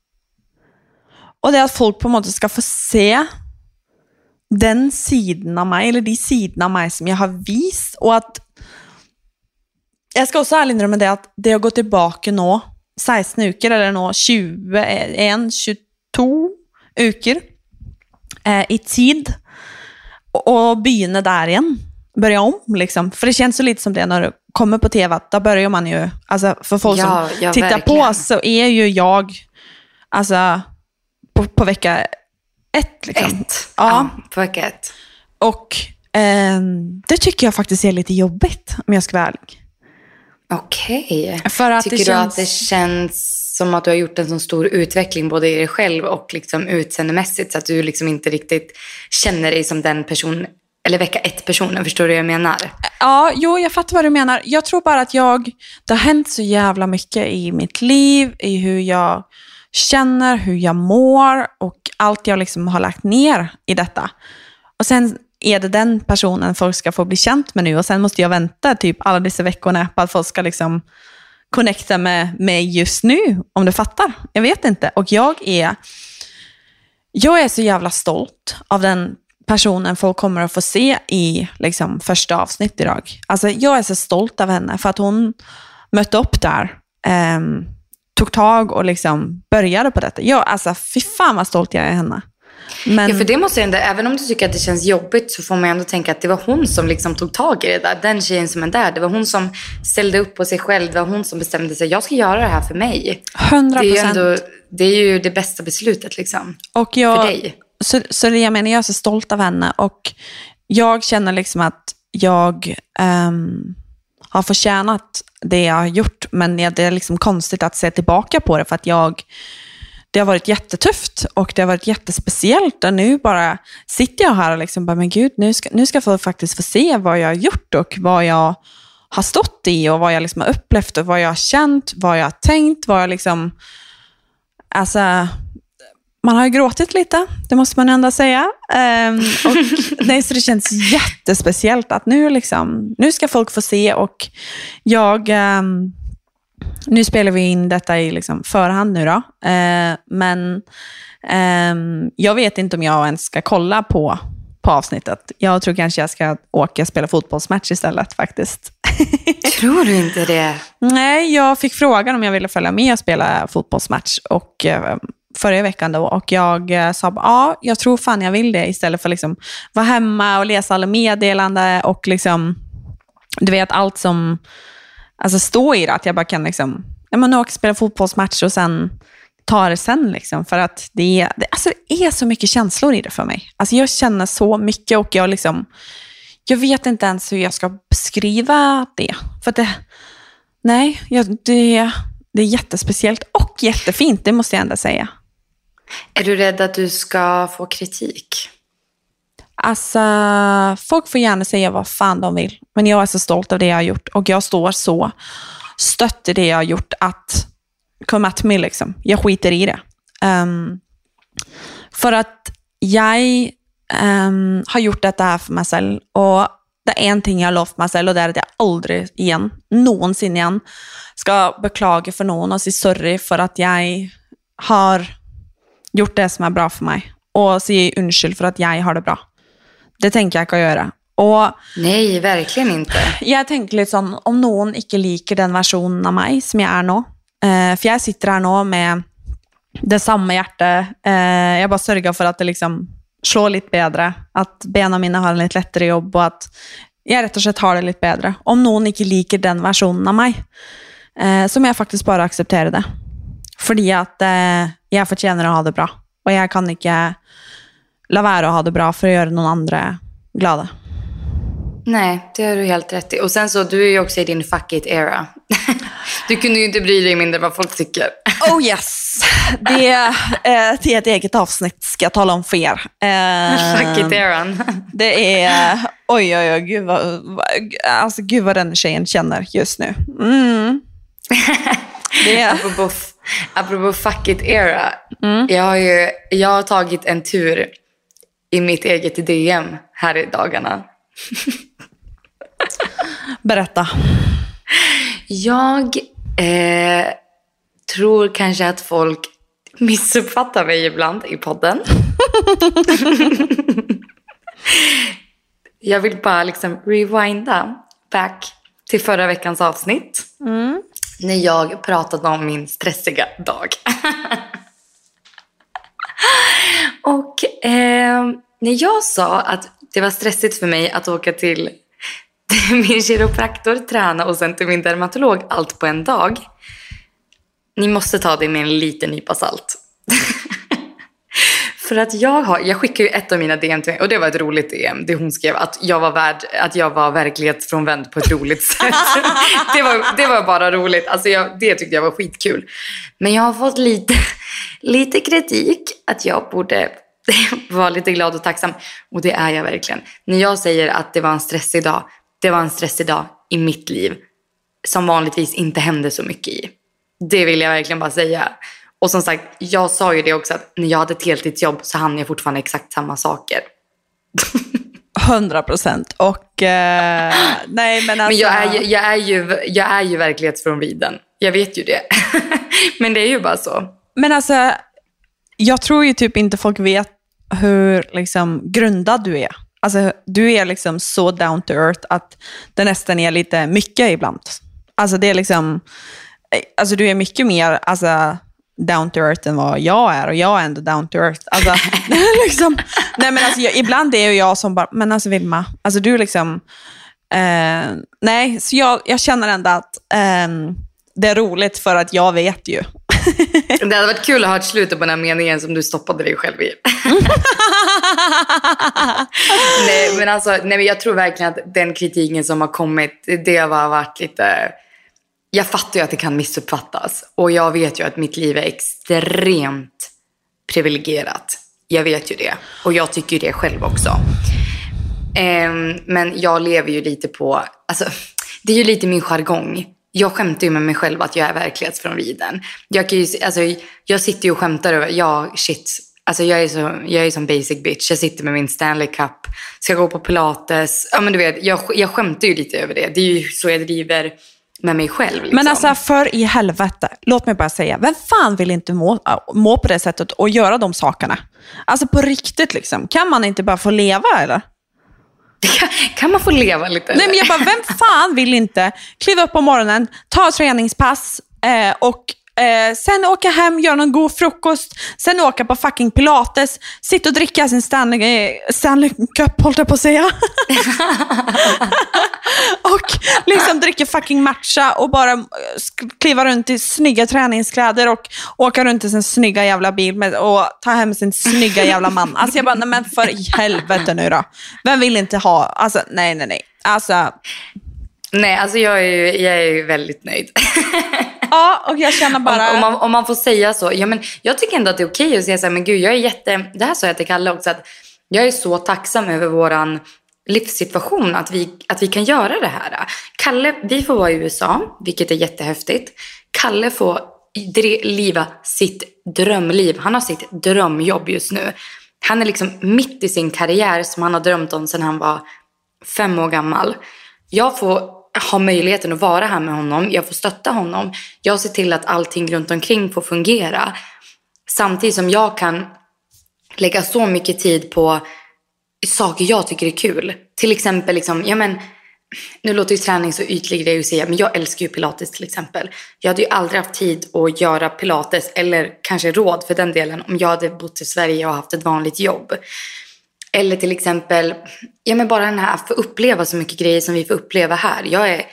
Og det at folk på en måte skal få se den siden av meg, eller de sidene av meg som jeg har vist, og at jeg skal også ærlig innrømme det at det å gå tilbake nå 16 uker, eller nå 22 uker i tid och begynne där igen, börja om liksom, för det känns så lite som det när du kommer på tv att då börjar man ju, alltså för folk som tittar verkligen på så är ju jag alltså på vecka 1 liksom. Ja, på vecka 1. Och det tycker jag faktiskt är lite jobbigt om jag ska vara ärlig. Okej. För att tycker du att det känns som att du har gjort en så stor utveckling både i dig själv och liksom utseendemässigt så att du liksom inte riktigt känner dig som den person eller vecka 1-personen, förstår du vad jag menar? Ja, jo, jag fattar vad du menar. Jag tror bara att det har hänt så jävla mycket i mitt liv, i hur jag känner, hur jag mår och allt jag liksom har lagt ner i detta. Och sen är det den personen folk ska få bli känt med nu och sen måste jag vänta typ alla dessa veckorna på att folk ska liksom connecta med mig just nu, om du fattar. Jag vet inte. Och jag är så jävla stolt av den personen folk kommer att få se i liksom, första avsnitt idag. Alltså, jag är så stolt av henne för att hon mötte upp där, tog tag och liksom började på detta. Alltså, fy fan vad stolt jag är henne. Men... Ja, för det måste jag ändå, även om du tycker att det känns jobbigt, så får man ändå tänka att det var hon som liksom tog tag i det där. Den tjejen som är där, det var hon som ställde upp på sig själv. Det var hon som bestämde sig, jag ska göra det här för mig. 100%. Det är ju det bästa beslutet liksom. Och för dig. Så jag menar, jag är så stolt av henne. Och jag känner liksom att jag har förtjänat det jag har gjort. Men det är liksom konstigt att se tillbaka på det, för att det har varit jättetufft och det har varit jättespeciellt. Och nu bara sitter jag här och liksom bara, men gud, nu ska folk faktiskt få se vad jag har gjort och vad jag har stått i och vad jag liksom har upplevt och vad jag har känt, vad jag har tänkt, vad jag liksom... Alltså, man har ju gråtit lite, det måste man ändå säga. Och nej, så det känns jättespeciellt att nu ska folk få se, och nu spelar vi in detta i liksom förhand nu då. Men jag vet inte om jag ens ska kolla på avsnittet. Jag tror kanske jag ska åka och spela fotbollsmatch istället faktiskt. Tror du inte det? Nej, jag fick frågan om jag ville följa med och spela fotbollsmatch och förra veckan då, och jag sa ja, jag tror fan jag vill det, istället för liksom vara hemma och läsa alla meddelanden och liksom, du vet, allt som alltså stå i det, att jag bara kan liksom, nu åka och spela fotbollsmatch och sen ta det sen liksom, för att det är så mycket känslor i det för mig. Alltså jag känner så mycket, och jag vet inte ens hur jag ska beskriva det, för att det är jättespeciellt och jättefint, det måste jag ändå säga. Är du rädd att du ska få kritik? Alltså, folk får gärna säga vad fan de vill, men jag är så stolt av det jag har gjort, och jag står så stött i det jag har gjort att come at me liksom. Jag skiter i det. För att jag har gjort detta här för mig själv, och det är en ting jag har lovt mig själv, och det är att jag aldrig någonsin igen ska beklaga för någon och säga sorry för att jag har gjort det som är bra för mig, och säga undskyld för att jag har det bra. Det tänker jag kan göra. Och nej, verkligen inte. jag tänker liksom, om någon inte liker den versionen av mig som jag är nu, för jag sitter här nu med det samma hjärta, jag bara sörjer för att det liksom slår lite bättre, att benen mina har en lite lättare jobb, och att jag rätt och slett har det lite bättre. Om någon inte liker den versionen av mig, så må jag faktiskt bara acceptera det, fordi att jag förtjänar att ha det bra, och jag kan inte la vara att ha det bra för att göra någon andra glada. Nej, det har du helt rätt i. Och sen så, du är ju också i din fuck it era. Du kunde ju inte bry dig mindre vad folk tycker. Oh yes, det är ett eget avsnitt, ska jag tala om för er. Fuck it eran. Det är, oj, gud vad den tjejen känner just nu. Det är... apropå fuck it era. Jag har tagit en tur i mitt eget DM här i dagarna. Berätta. Jag tror kanske att folk missuppfattar mig ibland i podden. Jag vill bara liksom rewinda back till förra veckans avsnitt. När jag pratade om min stressiga dag. Och när jag sa att det var stressigt för mig att åka till min kiropraktor, träna och sen till min dermatolog allt på en dag. Ni måste ta det med en liten nypa salt. För att jag skickade ju ett av mina DM till mig, och det var ett roligt DM. Det hon skrev att jag var verklighetsfrånvänd på ett roligt sätt. det var bara roligt. Alltså det tyckte jag var skitkul. Men jag har fått lite kritik att jag borde vara lite glad och tacksam. Och det är jag verkligen. När jag säger att det var en stressig dag, det var en stressig dag i mitt liv som vanligtvis inte händer så mycket i. Det vill jag verkligen bara säga. Och som sagt, jag sa ju det också, att när jag hade ett heltidsjobb så hann jag fortfarande exakt samma saker. 100%. Och nej, men alltså... Men jag är ju verklighetsfrånvriden. jag vet ju det. Men det är ju bara så. Men alltså, jag tror ju typ inte folk vet hur liksom grundad du är. Alltså, du är liksom så down to earth att det nästan är lite mycket ibland. Alltså, det är liksom... Alltså, du är mycket mer alltså, down to earth än vad jag är. Och jag är ändå down to earth. Alltså, liksom, nej, men alltså, ibland är ju jag som bara... Men alltså, Vilma, alltså, du är liksom... nej, så jag känner ändå att det är roligt för att jag vet ju. Det hade varit kul att ha ett slut på den här meningen som du stoppade dig själv i. nej, men jag tror verkligen att den kritiken som har kommit, det har varit lite... Jag fattar ju att det kan missuppfattas. Och jag vet ju att mitt liv är extremt privilegierat. Jag vet ju det. Och jag tycker ju det själv också. Men jag lever ju lite på... Alltså, det är ju lite min jargong. Jag skämtar ju med mig själv att jag är verklighetsfrånvriden. Jag sitter ju och skämtar över... Ja, shit. Alltså jag är som basic bitch. Jag sitter med min Stanley Cup. Ska gå på pilates. Ja, men du vet, jag skämtar ju lite över det. Det är ju så jag driver med mig själv. Liksom. Men alltså, för i helvete. Låt mig bara säga. Vem fan vill inte må på det sättet och göra de sakerna? Alltså på riktigt liksom. Kan man inte bara få leva eller? Kan man få leva lite? Nej, men jag bara, vem fan vill inte kliva upp på morgonen, ta träningspass och sen åka hem, göra någon god frukost, sen åka på fucking pilates, sitta och dricka sin Stanley Cup, håller jag på att säga. Och liksom dricka fucking matcha och bara kliva runt i snygga träningskläder och åka runt i sin snygga jävla bil och ta hem sin snygga jävla man. Alltså jag bara, nej men för i helvete nu då. Vem vill inte ha, alltså nej. Alltså... Nej, alltså jag är ju väldigt nöjd. Ja, och jag känner bara... Om man får säga så. Ja, men jag tycker ändå att det är okej att säga så här, men gud, jag är det här sa jag till Kalle också, att jag är så tacksam över våran livssituation, att vi kan göra det här. Kalle, vi får vara i USA, vilket är jättehäftigt. Kalle får liva sitt drömliv. Han har sitt drömjobb just nu. Han är liksom mitt i sin karriär som han har drömt om sedan han var 5 år gammal. Jag får ha möjligheten att vara här med honom. Jag får stötta honom. Jag ser till att allting runt omkring får fungera. Samtidigt som jag kan lägga så mycket tid på saker jag tycker är kul. Till exempel, liksom, nu låter ju träning så ytlig grej att säga, men jag älskar ju pilates till exempel. Jag hade ju aldrig haft tid att göra pilates, eller kanske råd för den delen, om jag hade bott i Sverige och haft ett vanligt jobb. Eller till exempel, bara den här, få uppleva så mycket grejer som vi får uppleva här. Jag är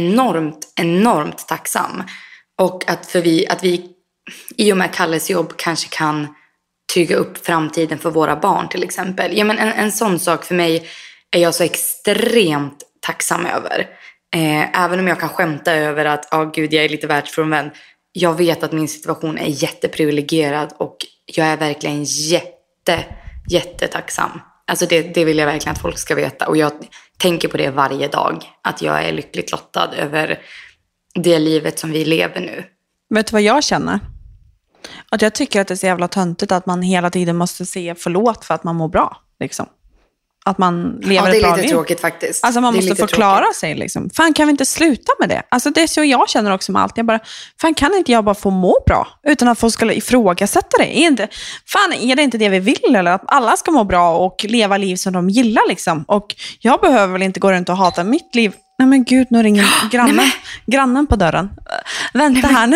enormt tacksam. Och att vi i och med Kalles jobb kanske kan trygga upp framtiden för våra barn till exempel. En sån sak för mig är jag så extremt tacksam över. Även om jag kan skämta över att gud, jag är lite världsfrånvänd. Jag vet att min situation är jätteprivilegierad och jag är verkligen jättetacksam. Alltså det vill jag verkligen att folk ska veta. Och jag tänker på det varje dag. Att jag är lyckligt lottad över det livet som vi lever nu. Vet du vad jag känner? Att jag tycker att det är så jävla töntigt att man hela tiden måste säga förlåt för att man mår bra. Liksom. Att man lever ett bra liv. Det är lite tråkigt faktiskt. Alltså man måste förklara sig liksom. Fan, kan vi inte sluta med det? Alltså det är så jag känner också med allt. Jag bara, fan, kan inte jag bara få må bra? Utan att folk ska ifrågasätta det. Är det inte det vi vill? Eller att alla ska må bra och leva liv som de gillar liksom. Och jag behöver väl inte gå runt och hata mitt liv. Nej men gud, nu ringer grannen på dörren. Vänta här nu.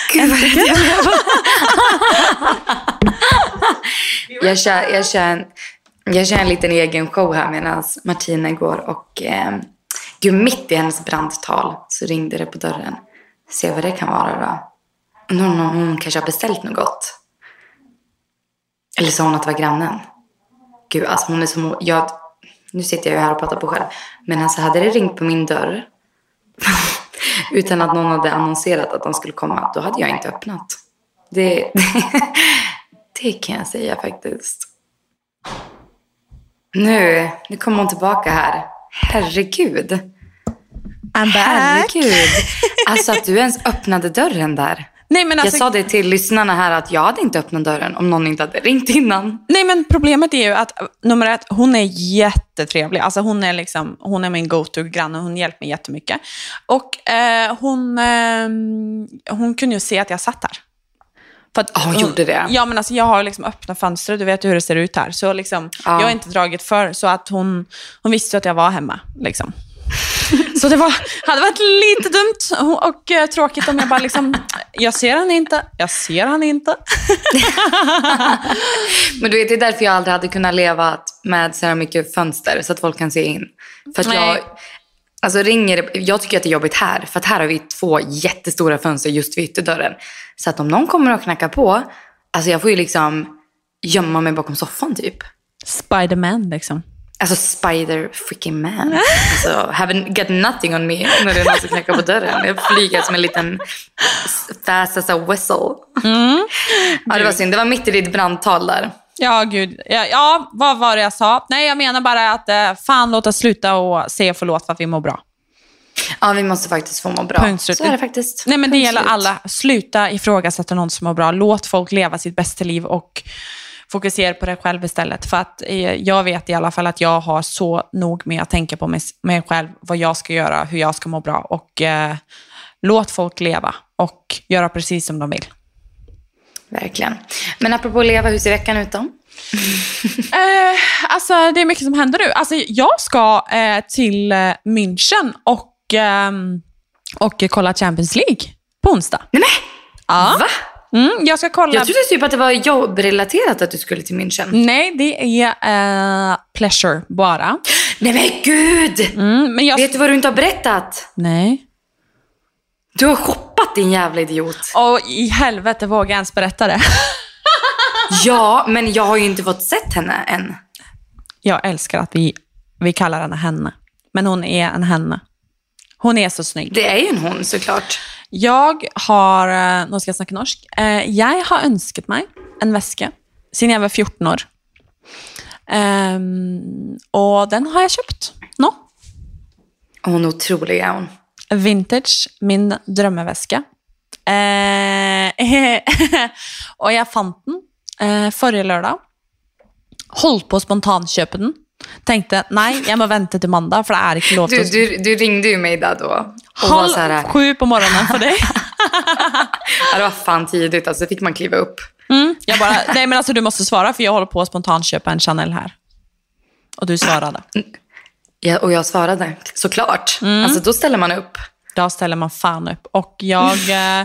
Jag kör en liten egen show här medan Martina går och mitt i hennes brandtal så ringde det på dörren. Se vad det kan vara då. Hon kanske har beställt något gott. Eller sa hon att det var grannen. Gud, alltså hon är som... Nu sitter jag ju här och pratar på själv. Men alltså hade det ringt på min dörr utan att någon hade annonserat att de skulle komma, då hade jag inte öppnat. Det kan jag säga faktiskt. Nu kommer hon tillbaka här. Herregud. I'm back. Herregud. Alltså att du ens öppnade dörren där. Nej, men alltså, jag sa det till lyssnarna här att jag hade inte öppnat dörren om någon inte hade ringt innan. Nej, men problemet är ju att nummer ett, hon är jättetrevlig. Alltså hon är min go-to-granne. Hon hjälper mig jättemycket. Och hon kunde ju se att jag satt här. För att, hon gjorde det. Ja, men alltså jag har liksom öppna fönster. Du vet hur det ser ut här. Så liksom, jag har inte dragit för. Så att hon visste att jag var hemma. Liksom. Så det hade varit lite dumt och tråkigt om jag bara liksom, jag ser han inte. Men du vet, det är därför jag aldrig hade kunnat leva med så här mycket fönster så att folk kan se in. För att jag tycker att det är jobbigt här. För att här har vi 2 jättestora fönster just vid ytterdörren. Så att om någon kommer och knackar på, alltså jag får ju liksom gömma mig bakom soffan typ. Spider-Man liksom. Alltså Spider freaking man. Alltså haven't got nothing on me när det är någon som knackar på dörren. Jag flyger som en liten fast as a whistle. Ja, det var synd. Det var mitt i ditt brandtal där. Ja, gud. Ja, vad var det jag sa? Nej, jag menar bara att fan låt oss sluta och säga förlåt för att vi mår bra. Ja, vi måste faktiskt få må bra. Punkt. Så är det faktiskt. Nej, men det gäller alla. Sluta ifrågasätta någon som mår bra. Låt folk leva sitt bästa liv och fokusera på det själv istället. För att jag vet i alla fall att jag har så nog med att tänka på mig själv, vad jag ska göra, hur jag ska må bra. Och låt folk leva och göra precis som de vill. Verkligen. Men apropå leva, hur ser veckan ut då? Alltså det är mycket som händer nu. Alltså jag ska till München och kolla Champions League på onsdag. Nej, men! Ja. Va? Jag ska kolla. Jag trodde typ att det var jobbrelaterat att du skulle till München. Nej, det är pleasure bara. Nej men gud! Men vet du vad du inte har berättat? Nej. Du har shoppat, din jävla idiot. Och i helvete vågar jag ens berätta det. Ja, men jag har ju inte fått sett henne än. Jag älskar att vi kallar henne. Men hon är en henne. Hon är så snygg. Det är ju en hon såklart. Jag har, nu ska jag snacka norsk. Jag har önskat mig en väska sen jag var 14 år. Och den har jag köpt. Hon är otrolig, är hon. Vintage, min drömmeväska. Och jag fann den förra lördag. Hållt på spontanköpa den. Tänkte, nej, jag må vänta till måndag för det är inte lov till. Du ringde ju mig där då. 6:30 på morgonen för dig. Ja, det var fan tidigt, alltså fick man kliva upp. Jag bara, nej men alltså du måste svara för jag håller på att spontanköpa en Chanel här. Och du svarade. Ja, och jag svarade, såklart. Alltså då ställer man upp. Då ställer man fan upp. Och jag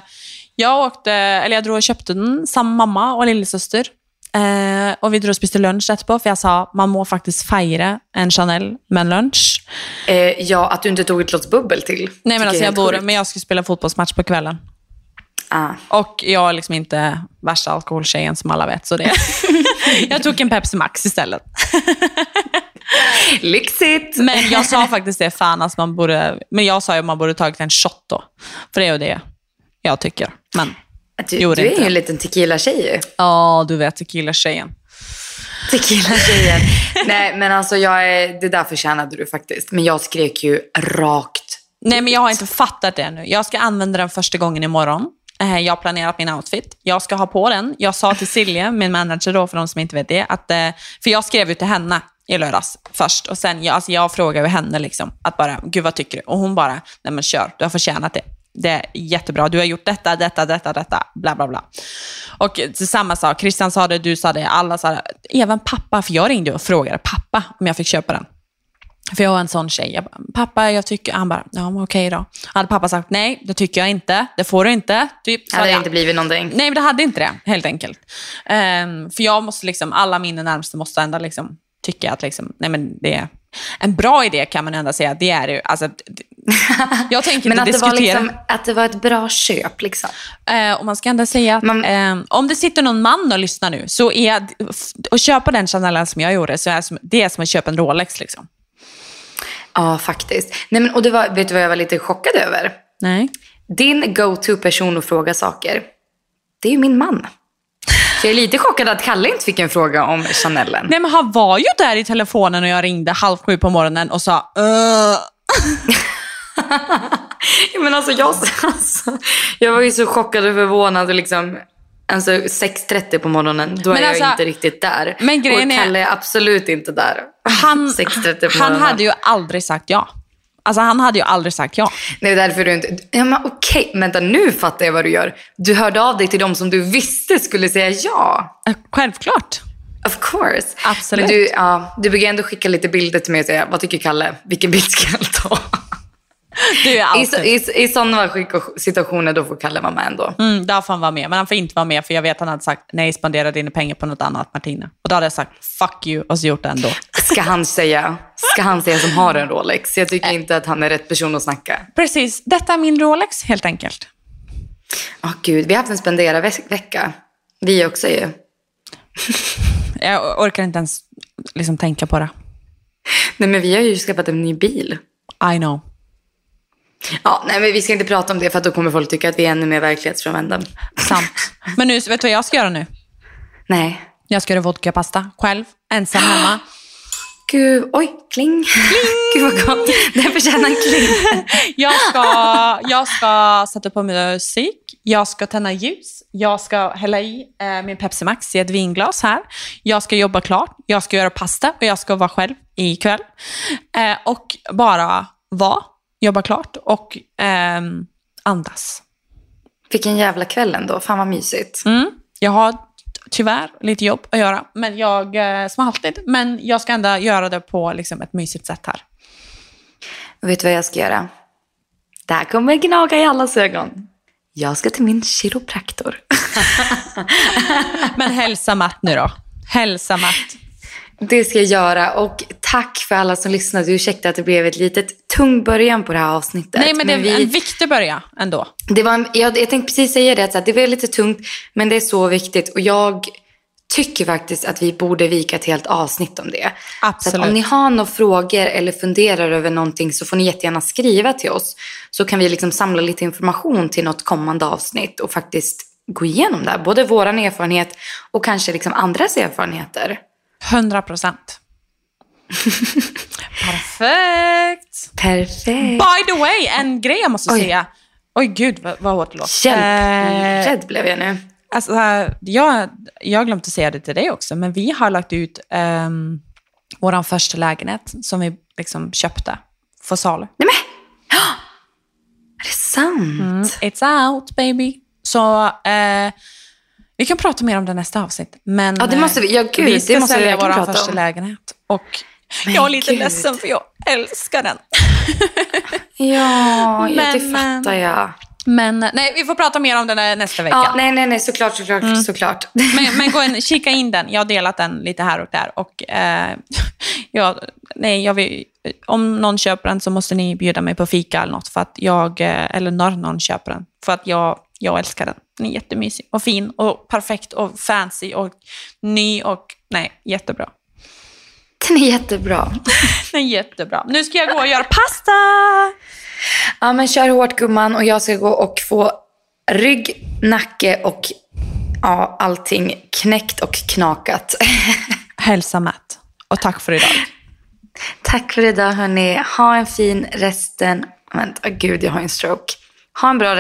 drog och köpte den, samma mamma och lillesyster. Och vi drog och spiste lunch etterpå, för jag sa, man må faktiskt fira en Chanel med en lunch. Ja, att du inte tog ett lots bubbel till. Nej men alltså men jag skulle spela fotbollsmatch på kvällen. Och jag är liksom inte värsta alkoholtjejen som alla vet, så det. Jag tog en Pepsi Max istället. Lyxigt. Men jag sa faktiskt det, fan alltså jag sa ju att man borde tagit en shot då. För det är ju det jag tycker. Men du är ju en liten tequila-tjej. Ja, du vet tequila-tjejen. Tequila-tjejen. Nej, men alltså det där förtjänade du faktiskt. Men jag skrek ju rakt. Nej, men jag har inte fattat det nu. Jag ska använda den första gången imorgon. Jag har planerat min outfit. Jag ska ha på den. Jag sa till Silje, min manager då, för de som inte vet det, att, för jag skrev ju till henne i lördags först. Och sen jag frågade henne liksom, att bara, gud vad tycker du? Och hon bara, nej men kör, du har förtjänat det. Det är jättebra, du har gjort detta, bla bla bla. Och samma sak, Christian sa det, du sa det, alla sa det. Även pappa, för jag ringde och frågade pappa om jag fick köpa den. För jag var en sån tjej. Jag bara, pappa, jag tycker... Han bara, ja okej då. Hade pappa sagt, nej, det tycker jag inte. Det får du inte. Typ, hade det inte blivit någonting? Nej, men det hade inte det, helt enkelt. För jag måste liksom, alla mina närmaste måste ändå liksom tycka att liksom, nej men det är en bra idé, kan man ändå säga. Det är det ju. Alltså, jag tänker men inte att diskutera. Det var liksom, att det var ett bra köp liksom. Och man ska ändå säga att om det sitter någon man och lyssnar nu, så är att köpa den Chanel som jag gjorde, så är det som att köpa en Rolex liksom. Ja, faktiskt. Nej, men, och vet du vad jag var lite chockad över? Nej. Din go-to-person att fråga saker, det är ju min man. Så jag är lite chockad att Kalle inte fick en fråga om Chanelen. Nej, men han var ju där i telefonen och jag ringde 6:30 på morgonen och sa Men alltså jag var ju så chockad och förvånad och liksom, alltså 6:30 på morgonen, då är jag inte riktigt där. Men grejen och Kalle är absolut inte där. 6:30 på han morgonen. hade ju aldrig sagt ja. Alltså han hade ju aldrig sagt ja. Nej, därför du inte... Ja, men okej, vänta, nu fattar jag vad du gör. Du hörde av dig till dem som du visste skulle säga ja. Självklart. Of course. Absolut. Men du brukar ändå skicka lite bilder till mig och säga, vad tycker Kalle? Vilken bild ska jag ta? Du är alltid. I sådana situationer då får Kalle vara med ändå. Där får han vara med. Men han får inte vara med för jag vet att han hade sagt nej, spendera dina pengar på något annat, Martina. Och då hade jag sagt fuck you och så gjort det ändå. Ska han säga som har en Rolex? Jag tycker inte att han är rätt person att snacka. Precis, detta är min Rolex helt enkelt. Gud, vi har haft en spendera-vecka. Vi också ju. Jag orkar inte ens liksom tänka på det. Nej, men vi har ju skaffat en ny bil. I know. Ja, nej, men vi ska inte prata om det för att då kommer folk tycka att vi är ännu mer verklighetsfrånvända. Sant. Men nu, vet du vad jag ska göra nu? Nej. Jag ska göra vodkapasta själv, ensam hemma. Gud, oj, kling. Gud vad gott. Det förtjänar en kling. Jag ska sätta på musik. Jag ska tända ljus. Jag ska hälla i min Pepsi Max i ett vinglas här. Jag ska jobba klart. Jag ska göra pasta och jag ska vara själv ikväll. Och bara jobba klart och andas. Vilken jävla kväll ändå. Fan vad mysigt. Jag har tyvärr lite jobb att göra, men som alltid. Men jag ska ändå göra det på liksom ett mysigt sätt här. Och vet du vad jag ska göra? Det här kommer gnaga i allas ögon. Jag ska till min kiropraktor. Men hälsa Matt nu då. Hälsa Matt. Det ska jag göra, och tack för alla som lyssnade. Ursäkta att det blev ett litet tung början på det här avsnittet. Nej, men det är en viktig början ändå. Det var jag tänkte precis säga det, att det var lite tungt, men det är så viktigt. Och jag tycker faktiskt att vi borde vika ett helt avsnitt om det. Absolut. Så att om ni har några frågor eller funderar över någonting så får ni jättegärna skriva till oss. Så kan vi liksom samla lite information till något kommande avsnitt och faktiskt gå igenom det här. Både våran erfarenhet och kanske liksom andras erfarenheter. 100%. Perfekt. By the way, en grej jag måste säga. Oj gud, vad hårt det låter. Rädd blev jag nu. Alltså, jag glömde att säga det till dig också, men vi har lagt ut våran första lägenhet som vi liksom köpte för salu. Nej men, är det sant? It's out baby. Så vi kan prata mer om det nästa avsnitt. Men ja, det måste vi. Ja, gud, vi ska det måste sälja vi vår prata första om. lägenhet. Och men jag är lite gud. ledsen för jag älskar den. Ja, det fattar jag. Men nej, vi får prata mer om den nästa vecka. Ja, nej, såklart. Men gå in, kika in den. Jag har delat den lite här och där. Och jag vill, om någon köper den så måste ni bjuda mig på fika eller något. För att eller när någon köper den. För att jag älskar den. Den är jättemysig och fin och perfekt och fancy och ny och jättebra. Den är jättebra. Den är jättebra. Nu ska jag gå och göra pasta. Ja, men kör hårt gumman, och jag ska gå och få rygg, nacke och allting knäckt och knakat. Hälsa Matt. Och tack för idag. Tack för idag hörni. Ha en fin resten. Vänta, gud jag har en stroke. Ha en bra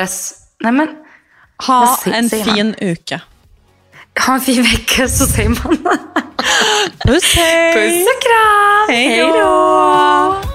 ha en fin uke. Ha en fin vecka, så säger man. Puss hej. Puss och kram. Hej då.